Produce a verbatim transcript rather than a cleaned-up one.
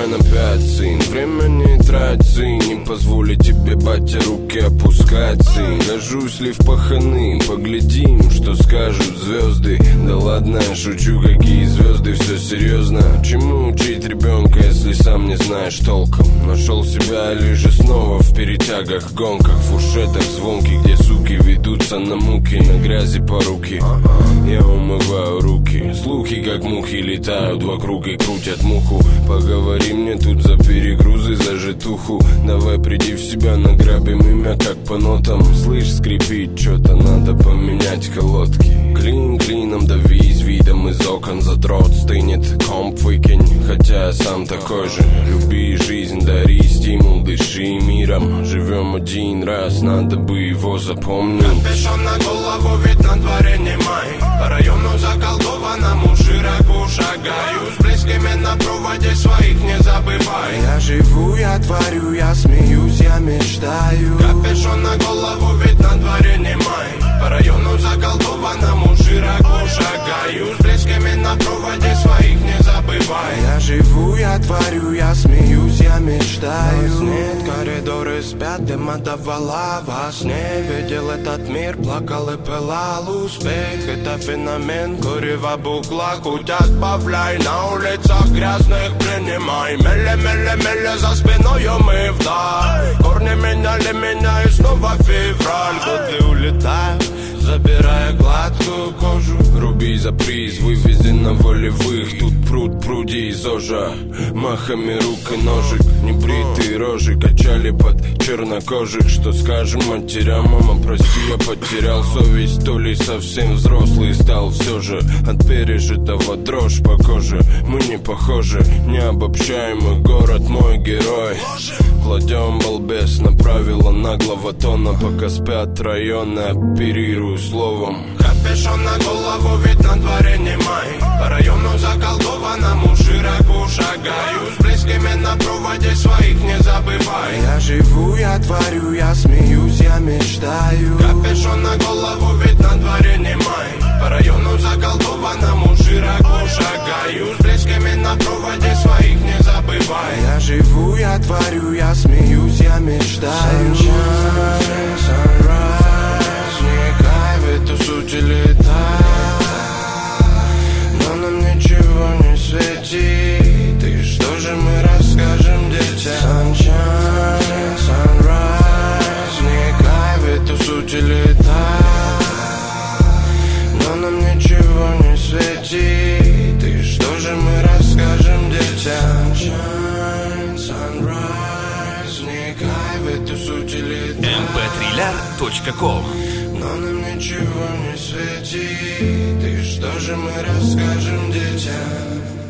давай на пять, сын. Время не трать, сын. Не позволю тебе, батя, руки опускать, сын. Гожусь ли в паханы, поглядим, что скажут звезды. Да ладно, я шучу, какие звезды, все серьезно. Чему учить ребенка, если сам не знаешь толком? Нашел себя лишь снова в перетягах, гонках, фуршетах звонких, где суки ведутся на муки, на грязи по руки. Я умываю руки, слухи как мухи летают вокруг и крутят муху. Поговори мне тут за перегрузы, за житуху. Давай приди в себя, награбим имя как по нотам. Слышь, скрипит, что-то надо поменять колодки. Клин клином дави, с видом из окон задрот стынет. Комп выкинь, хотя я сам такой же. Люби жизнь, дари стимул, дыши миром. Живем один раз, надо бы его запомнить. Капюшон на голову, ведь на дворе не май. По району заколдованному широко шагаю. С близкими на проводе своих не забывай. Я живу, я творю, я смеюсь, я мечтаю. Капюшон на голову, ведь на дворе не май. По району заколдованному широко шагаю. С близкими на проводе своих не забывай. Я живу, я творю, я смеюсь, я мечтаю. Нас нет, коридоры спят, дым отдавала во сне. Видел этот мир, плакал и пылал. Успех — это феномен, курева букла. Хоть отбавляй, на улицах грязных принимай. Меле, меле, меле, за спиною мы вдаль. Корни меняли меня и снова февраль. Годы улетают, забирая гладкую кожу. Руби за приз, вывези на волевых. Тут пруд, пруди из ожа. Махами рук и ножик. Небритые рожи качали под чернокожих. Что скажем матерям, мама, прости, я потерял совесть. То ли совсем взрослый стал все же. От пережитого дрожь по коже. Мы не похожи, необобщаемый город, мой герой. Кладем балбес на правила наглого тона. Пока спят районы, оперирую словом. Капюшон на голову, ведь на дворе не май. По району заколдованному широко шагаю. С близкими на проводе своих не забывай. Я живу, я творю, я смеюсь, я мечтаю. Капюшон на голову, ведь на дворе не май. По району заколдованному широко шагаю. С близкими на проводе своих не забывай. Я живу, я творю, я смеюсь, я мечтаю. Sunshine, sunrise, вникай в эту суть и летай. Но нам ничего не светит. И что же мы расскажем детям? Sunshine, sunrise, вникай в эту суть и летай. Но нам ничего не светит. И что же мы расскажем детям? Sunshine, sunrise, вникай в эту суть и летай. эм пэ триллер точка ком. Но нам ничего не светит. И что же мы расскажем детям?